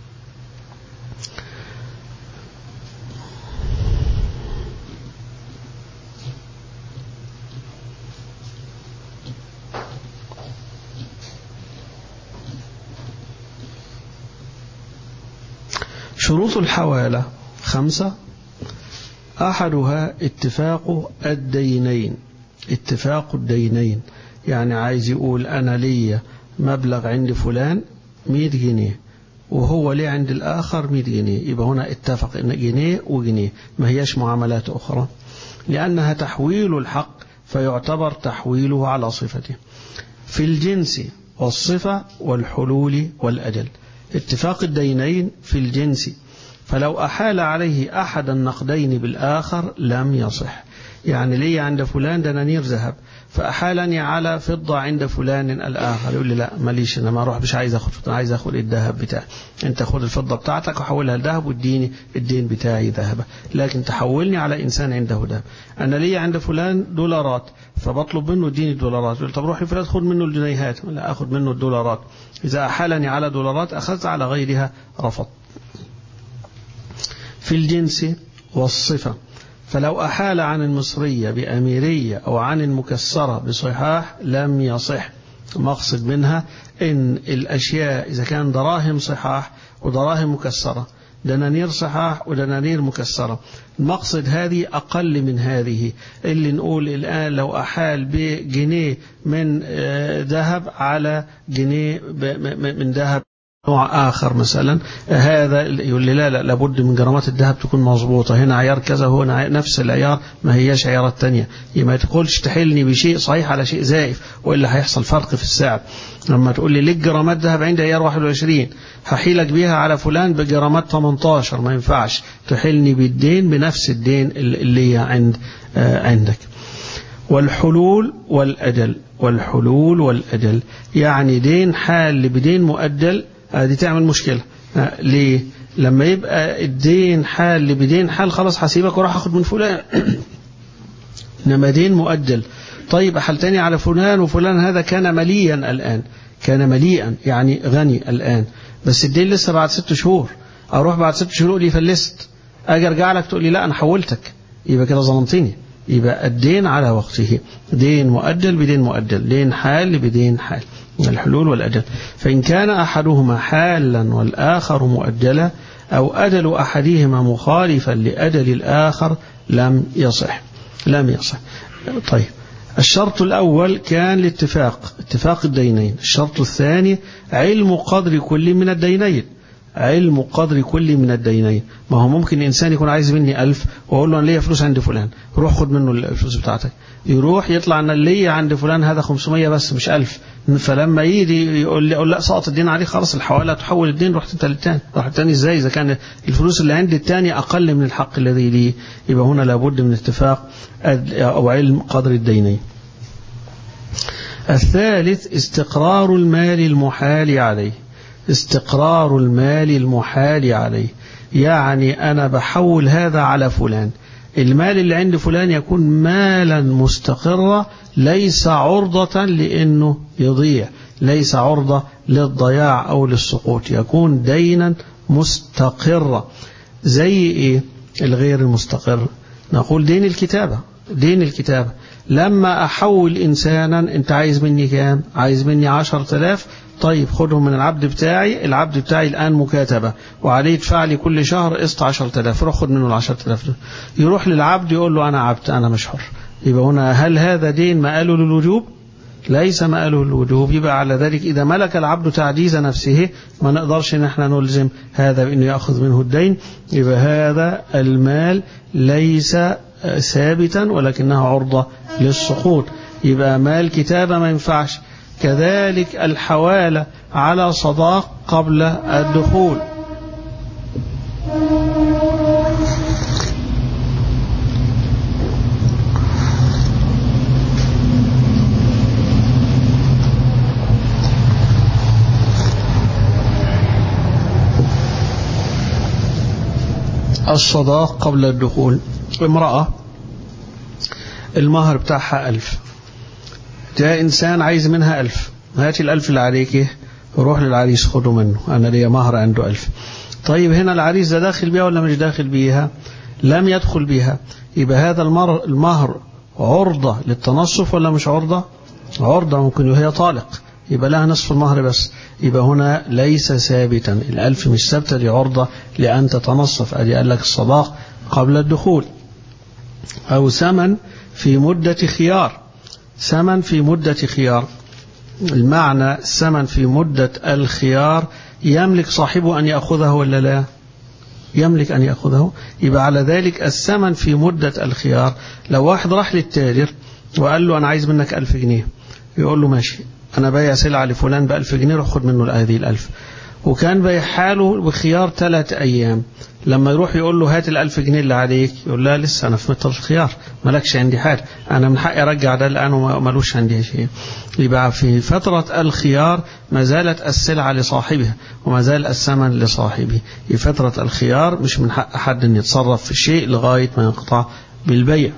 Speaker 1: شروط الحوالة 5: أحدها اتفاق الدينين. اتفاق الدينين يعني عايز يقول أنا لي مبلغ عند فلان 100 جنيه وهو لي عند الآخر 100 جنيه، يبقى هنا اتفق إن جنيه وجنيه، ما هياش معاملات أخرى، لأنها تحويل الحق فيعتبر تحويله على صفته. في الجنس والصفة والحلول والأجل. اتفاق الدينين في الجنس، فلو أحال عليه أحد النقدين بالآخر لم يصح. يعني لي عند فلان دنانير ذهب، فأحالني على فضة عند فلان الآخر، يقول لي لا ماليش، أنا ما أروح، مش عايز أخذ فضة، عايز أخذ الذهب بتاعي. أنت خذ الفضة بتاعتك وحولها لذهب واديني الدين بتاعي ذهب، لكن تحولني على إنسان عنده ذهب. أنا لي عند فلان دولارات، فبطلب منه اديني الدولارات، يقول طب روح لفلان خذ منه الجنيهات، لا أخذ منه الدولارات. إذا أحالني على دولارات أخذت، على غيرها رفض. في الجنس والصفة، فلو أحال عن المصرية بأميرية أو عن المكسرة بصحاح لم يصح. مقصد منها إن الأشياء إذا كان دراهم صحاح ودراهم مكسرة، دنانير صحاح ودنانير مكسرة، المقصد هذه أقل من هذه، اللي نقول الآن لو أحال بجنيه من ذهب على جنيه من ذهب نوع آخر مثلا، هذا يقول لي لا لابد من جرامات الذهب تكون مظبوطة، هنا عيار كذا هو نفس العيار، ما هياش عيارات تانية. ما تقولش تحلني بشيء صحيح على شيء زائف، وإلا هيحصل فرق في السعر. لما تقول لي ليك جرامات ذهب عندي عيار 21 هحيلك بيها على فلان بجرامات 18، ما ينفعش تحلني بالدين بنفس الدين اللي عندك. والحلول والأجل. والحلول والأجل يعني دين حال بدين مؤجل، هذه تعمل مشكلة. ليه؟ لما يبقى الدين حال بدين حال خلاص هسيبك وراح أخذ من فلان. إنما دين مؤجل، طيب أحلتني على فلان وفلان هذا كان مليا الآن، كان مليئا يعني غني الآن، بس الدين لسه بعد 6 شهور، أروح بعد 6 شهور لي فلست، أجي أرجع لك تقول لي لا أنا حولتك، يبقى كده ظلمتني. يبقى الدين على وقته، دين مؤجل بدين مؤجل، دين حال بدين حال. الحلول والأجل. فإن كان أحدهما حالا والآخر مؤجلا أو أجل أحدهما مخالفا لأجل الآخر لم يصح. طيب، الشرط الأول كان الاتفاق، اتفاق الدينين. الشرط الثاني علم قدر كل من الدينين. علم قدر كل من الدينين. ما هو ممكن إنسان يكون عايز مني 1000 وأقول له أنا ليا فلوس عند فلان، روح خد منه الفلوس بتاعتك، يروح يطلع أن ليا عند فلان هذا 500 بس مش 1000، فلما يجي يقول لا سقط الدين عليه، خلاص الحوالة تحول الدين، رحت انت للتاني. رحت التاني ازاي إذا كان الفلوس اللي عند التاني أقل من الحق الذي لي؟ يبقى هنا لابد من اتفاق أو علم قدر الدينين. الثالث استقرار المال المحال عليه. استقرار المال المحال عليه يعني أنا بحول هذا على فلان، المال اللي عند فلان يكون مالا مستقرا، ليس عرضة لأنه يضيع، ليس عرضة للضياع أو للسقوط، يكون دينا مستقرا. زي إيه الغير المستقر؟ نقول دين الكتابة. دين الكتابة لما أحول إنسانا، أنت عايز مني كام؟ عايز مني 10,000، طيب خدهم من العبد بتاعي، العبد بتاعي الآن مكاتبة وعليه يدفع لي كل شهر قسط 10,000، روح خد منه 10,000 دول. يروح للعبد يقول له أنا عبد أنا مش حر. يبقى هنا هل هذا دين مآله للوجوب؟ ليس مآله الوجوب، يبقى على ذلك إذا ملك العبد تعجيز نفسه ما نقدرش نحن نلزم هذا بأنه يأخذ منه الدين، يبقى هذا المال ليس ثابتا ولكنها عرضة للسقوط، يبقى مال كتابة ما ينفعش. كذلك الحوالة على صداق قبل الدخول. الصداق قبل الدخول، امرأة المهر بتاعها 1000، جاء إنسان عايز منها 1000، هاتي 1000 اللي عليك روح للعريس خده منه، أنا ليا مهر عنده 1000. طيب هنا العريس ده داخل بيها ولا مش داخل بيها؟ لم يدخل بيها، يبقى هذا المهر عرضة للتنصف ولا مش عرضة؟ عرضة، ممكن وهي طالق يبقى لها نصف المهر بس، يبقى هنا ليس ثابتا، 1000 مش ثابتة، دي عرضة لأن تتنصف. أدي قال لك الصداق قبل الدخول. أو ثمن في مدة خيار، ثمن في مدة خيار، المعنى الثمن في مدة الخيار يملك صاحبه أن يأخذه ولا لا؟ يملك أن يأخذه، يبقى على ذلك الثمن في مدة الخيار. لو واحد راح للتاجر وقال له أنا عايز منك 1000 جنيه، يقول له ماشي أنا بايع سلعة لفلان ب1000 جنيه روح خد منه هذه 1000، وكان بايعها له بخيار 3 أيام، لما يروح يقول له هات 1000 جنيه اللي عليك، يقول لا لسه أنا في متر الخيار مالكش عندي حاجة، أنا من حقي أرجع ده الآن ومالوش عندي شيء. يبقى في فترة الخيار ما زالت السلعة لصاحبها وما زال الثمن لصاحبه، في فترة الخيار مش من حق أحد أن يتصرف في شيء لغاية ما ينقطع بالبيع.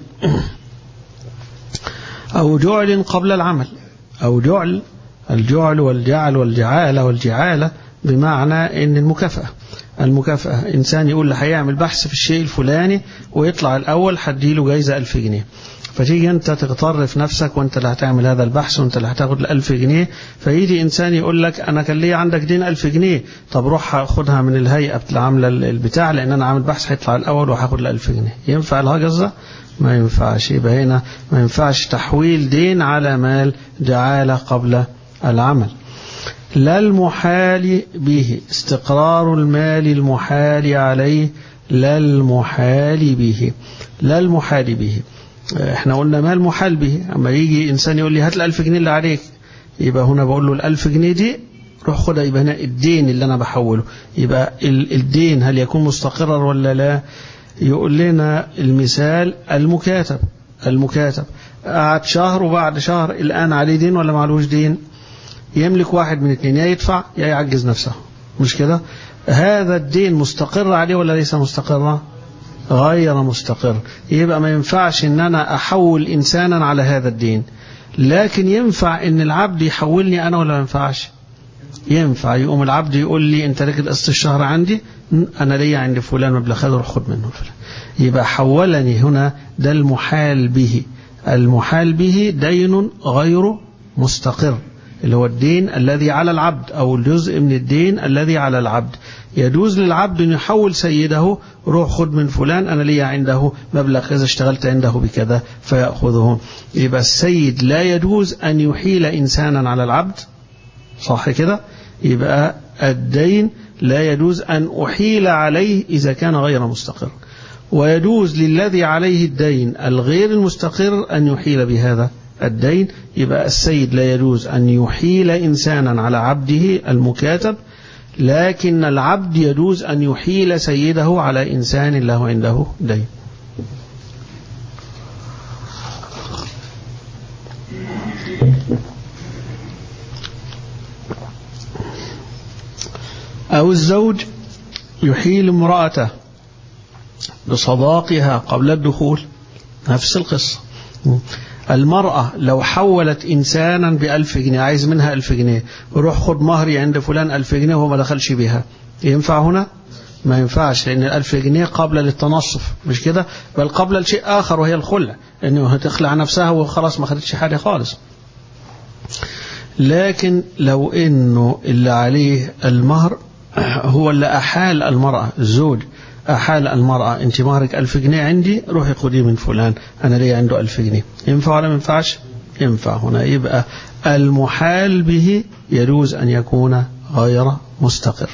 Speaker 1: أو جعل قبل العمل، أو جعل، الجعل والجعل والجعالة بمعنى إن المكافأة إنسان يقول له هيعمل بحث في الشيء الفلاني ويطلع الأول هديله جايزة 1000 جنيه، فتيجي أنت تغتر في نفسك وأنت اللي هتعمل هذا البحث وأنت اللي هتاخد 1000 جنيه، فيجي إنسان يقول لك أنا كان لي عندك دين 1000 جنيه، طب روح خدها من الهيئة عاملة البتاع لأن أنا عامل بحث هيطلع الأول وهاخد 1000 جنيه. ينفع الهجس ده؟ ما ينفعش. يبقى هنا ما ينفعش تحويل دين على مال جعالة قبل العمل. لا المحال به، استقرار المال المحال عليه، لا المحال به، لا المحال به. احنا قلنا مال محال به، اما يجي انسان يقول لي هات 1000 جنيه اللي عليك، يبقى هنا بقول له 1000 جنيه دي روح خدها، يبقى هنا الدين اللي انا بحوله، يبقى الدين هل يكون مستقرا ولا لا؟ يقول لنا المثال المكاتب قعد شهر وبعد شهر الآن عليه دين ولا معلوش دين؟ يملك واحد من اثنين، يا يدفع يا يعجز نفسه، مش كده؟ هذا الدين مستقر عليه ولا ليس مستقرا؟ غير مستقر. يبقى ما ينفعش ان انا احول انسانا على هذا الدين، لكن ينفع ان العبد يحولني انا ولا ما ينفعش؟ ينفع. يقوم العبد يقول لي انت لك قسط الشهر عندي، انا ليا عند فلان مبلغ روح خد منه فلان، يبقى حولني هنا. ده المحال به. المحال به دين غير مستقر، اللي هو الدين الذي على العبد أو الجزء من الدين الذي على العبد. يجوز للعبد أن يحول سيده روح خد من فلان أنا لي عنده مبلغ كذا اشتغلت عنده بكذا فيأخذه. يبقى السيد لا يجوز أن يحيل إنسانا على العبد، صح كده؟ يبقى الدين لا يجوز أن أحيل عليه إذا كان غير مستقر، ويجوز للذي عليه الدين الغير المستقر أن يحيل بهذا الدين. يبقى السيد لا يجوز أن يحيل إنسانا على عبده المكاتب، لكن العبد يجوز أن يحيل سيده على إنسان له عنده دين. أو الزوج يحيل امرأته بصداقها قبل الدخول، نفس القصة. المرأة لو حولت إنسانا ب1000 جنيه عايز منها 1000 جنيه وروح خد مهري عند فلان 1000 جنيه وهو ما دخلش بها، ينفع هنا؟ ما ينفعش، لأن 1000 جنيه قبل للتنصف، مش كده؟ بل قبل لشيء آخر وهي الخلة، إنه هتخلع نفسها وخلاص ما خدتش حاجة خالص. لكن لو إنه اللي عليه المهر هو اللي أحال المرأة، الزوج أحال المرأة أنت مهرك 1000 جنيه عندي روحي خديه من فلان أنا لي عنده 1000 جنيه، ينفع ولا ما ينفعش؟ ينفع هنا. يبقى المحال به يجوز أن يكون غير مستقر.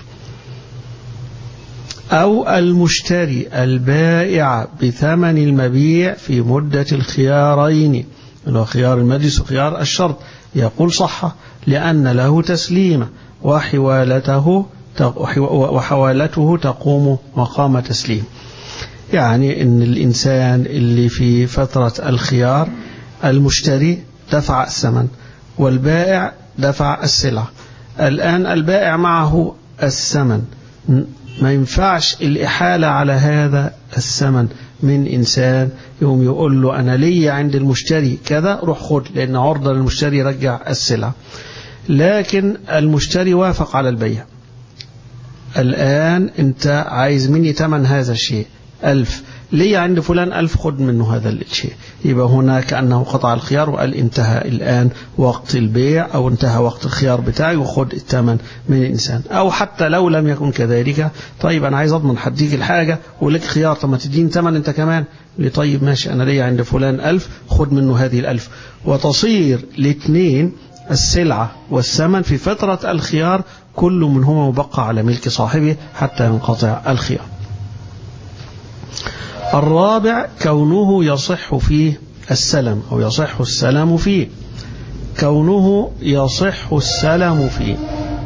Speaker 1: أو المشتري البائع بثمن المبيع في مدة الخيارين، اللي خيار المجلس وخيار الشرط، يقول صح لأن له تسليمة وحوالته تقوم مقام تسليم. يعني إن الإنسان اللي في فترة الخيار المشتري دفع الثمن والبائع دفع السلعة، الآن البائع معه الثمن، ما ينفعش الإحالة على هذا الثمن من إنسان يوم يقول له أنا لي عند المشتري كذا روح خد، لأن عرضة للمشتري يرجع السلعة. لكن المشتري وافق على البيع، الآن أنت عايز مني ثمن هذا الشيء 1000، لي عند فلان 1000 خد منه هذا الشيء. يبقى هنا كأنه قطع الخيار وقال انتهى الآن وقت البيع أو انتهى وقت الخيار بتاعي وخد الثمن من الإنسان. أو حتى لو لم يكن كذلك، طيب أنا عايز أضمن حديك الحاجة ولك خيار، طب ما تدين ثمن أنت كمان لي، طيب ماشي أنا لي عند فلان 1000 خد منه هذه 1000، وتصير الاثنين السلعة والثمن في فترة الخيار كل منهما مبقى على ملك صاحبه حتى ينقطع الخيار. الرابع كونه يصح فيه السلم أو يصح السلم فيه، كونه يصح السلم فيه.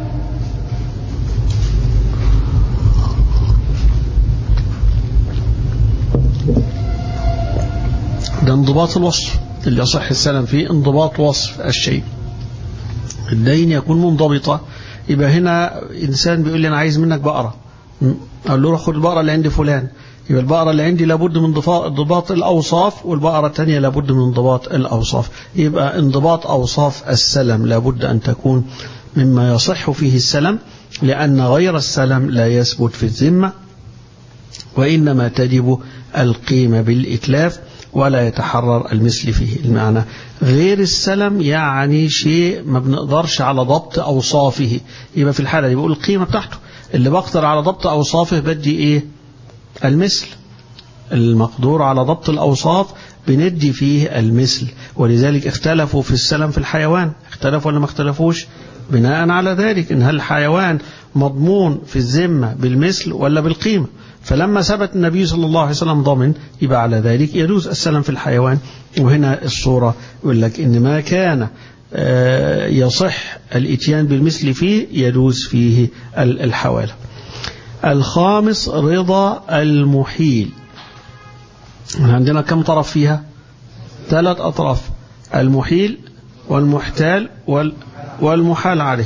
Speaker 1: ده انضباط الوصف اللي يصح السلم فيه، انضباط وصف الشيء، الدين يكون منضبطة. يبقى هنا إنسان بيقول لي أنا عايز منك بقرة، قال له روح خد البقرة اللي عند فلان، يبقى البقرة اللي عندي لابد من انضباط الأوصاف، والبقرة الثانية لابد من انضباط الأوصاف. يبقى انضباط أوصاف السلم لابد أن تكون مما يصح فيه السلم، لأن غير السلم لا يثبت في الذمة، وإنما تجب القيمة بالإتلاف ولا يتحرر المثل فيه. المعنى غير السلم يعني شيء ما بنقدرش على ضبط أوصافه، يبقى في الحالة دي بيقول القيمة بتاعته، اللي بقدر على ضبط أوصافه بدي إيه؟ المثل. المقدور على ضبط الأوصاف بندي فيه المثل. ولذلك اختلفوا في السلم في الحيوان، اختلفوا ولا ما اختلفوش؟ بناء على ذلك إن هل الحيوان مضمون في الذمة بالمثل ولا بالقيمة؟ فلما ثبت النبي صلى الله عليه وسلم ضمن، يبقى على ذلك يجوز السلم في الحيوان. وهنا الصورة يقول لك إن ما كان يصح الاتيان بالمثل فيه يجوز فيه الحوالة. الخامس رضا المحيل. عندنا كم طرف فيها؟ 3 أطراف، المحيل والمحتال والمحال عليه.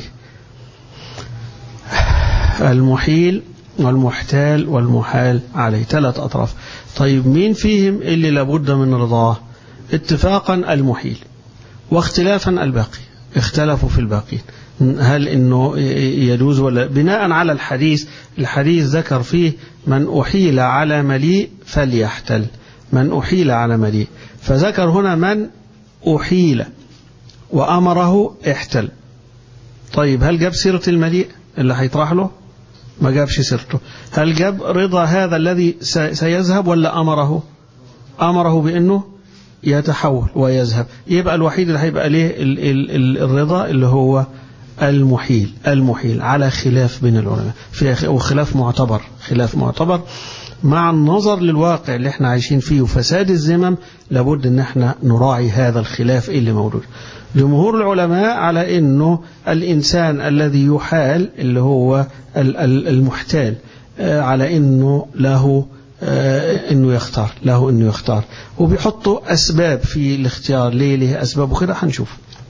Speaker 1: المحيل والمحتال والمحال عليه 3 أطراف. طيب مين فيهم اللي لابد من رضاه؟ اتفاقا المحيل، واختلافا الباقي، اختلفوا في الباقين هل إنه يجوز ولا. بناء على الحديث ذكر فيه من أحيل على مليء فليحتل، من أحيل على مليء، فذكر هنا من أحيل وأمره احتل. طيب هل جاب سيرة المليء اللي هيطرح له؟ ما جابش سيرته. هل جاب رضا هذا الذي سيذهب ولا أمره بأنه يتحول ويذهب؟ يبقى الوحيد اللي هيبقى ليه الرضا اللي هو المحيل على خلاف بين العلماء، وخلاف معتبر مع النظر للواقع اللي احنا عايشين فيه وفساد الذمم، لابد ان احنا نراعي هذا الخلاف اللي موجود. جمهور العلماء على انه الانسان الذي يحال اللي هو المحتال على انه له انه يختار، وبيحطوا اسباب في الاختيار. ليه اسباب وكده هنشوف.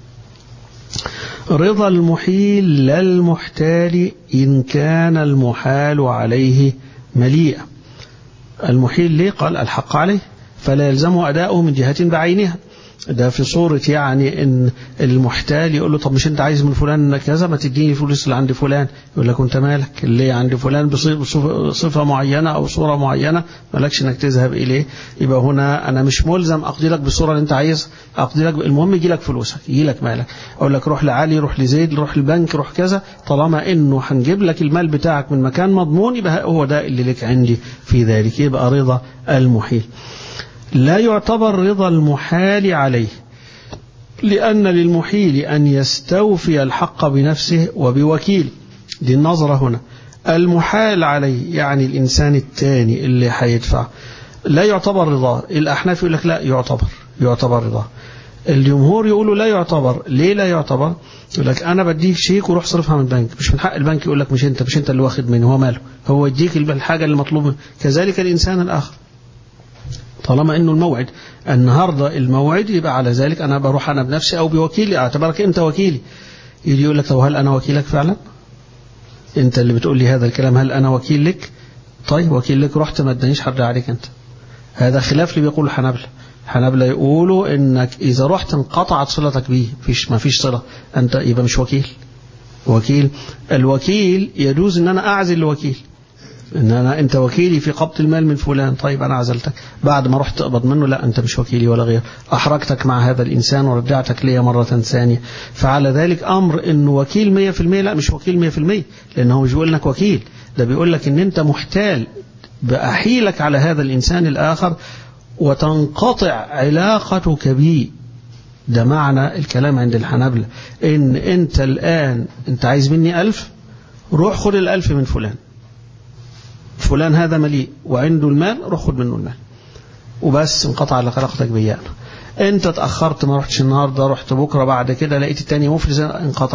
Speaker 1: رضا المحيل لا المحتال إن كان المحال عليه مليئا. المحيل ليه؟ قال الحق عليه فلا يلزمه أداؤه من جهة بعينها. ده في صورة يعني ان المحتال يقول له طب مش انت عايز من فلان كذا، ما تديني فلوس اللي عند فلان، يقول لك انت مالك، اللي عند فلان بصفة معينة او صورة معينة مالكش انك تذهب اليه. يبقى هنا انا مش ملزم اقضي لك بالصورة اللي انت عايز اقضي لك، المهم يجي لك فلوسك، يجي لك مالك، اقول لك روح لعلي، روح لزيد، روح البنك، روح كذا، طالما انه هنجيب لك المال بتاعك من مكان مضمون يبقى هو ده اللي لك عندي في ذلك. يبقى رضا المحيل. لا يعتبر رضا المحال عليه لأن للمحيل أن يستوفي الحق بنفسه وبوكيل. دي النظرة هنا. المحال عليه يعني الإنسان الثاني اللي هيدفع لا يعتبر رضاه. الأحناف يقول لك لا يعتبر رضاه. الجمهور يقولوا لا يعتبر. ليه لا يعتبر؟ يقول لك أنا بديك شيك وروح صرفها من البنك، مش من حق البنك يقول لك مش أنت اللي واخد منه، هو ماله، هو يديك الحاجة اللي مطلوبة. كذلك الإنسان الآخر طالما إنه الموعد النهاردة الموعد، يبقى على ذلك أنا بروح أنا بنفسي أو بوكيلي، أعتبرك أنت وكيلي. يجي يقول لك طب هل أنا وكيلك فعلا؟ أنت اللي بتقول لي هذا الكلام، هل أنا وكيل لك؟ طيب وكيل لك، رحت ما ادانيش حد عليك أنت. هذا خلاف اللي بيقول الحنابلة يقولوا إنك إذا رحت انقطعت صلتك به، ما فيش صلة، أنت يبقى مش وكيل. الوكيل يجوز إن أنا أعزل الوكيل، إن أنت وكيلي في قبض المال من فلان. طيب أنا عزلتك بعد ما رحت تقبض منه، لا أنت مش وكيلي ولا غير، أحرجتك مع هذا الإنسان ورجعتك لي مرة ثانية. فعلى ذلك أمر إنه وكيل 100%، لا مش وكيل 100%، لأنه مش بيقول لك وكيل، ده بيقول لك إن أنت محتال، بأحيلك على هذا الإنسان الآخر وتنقطع علاقتك به. ده معنى الكلام عند الحنابلة، إن أنت الآن أنت عايز مني 1000، روح خد 1000 من فلان هذا مليء وعنده المال، روح خد منه المال وبس، انقطع علاقتك بيا. أنت تأخرت، ما رحتش النهاردة، رحت بكرة، بعد كده لقيت التاني مفلس، انقطع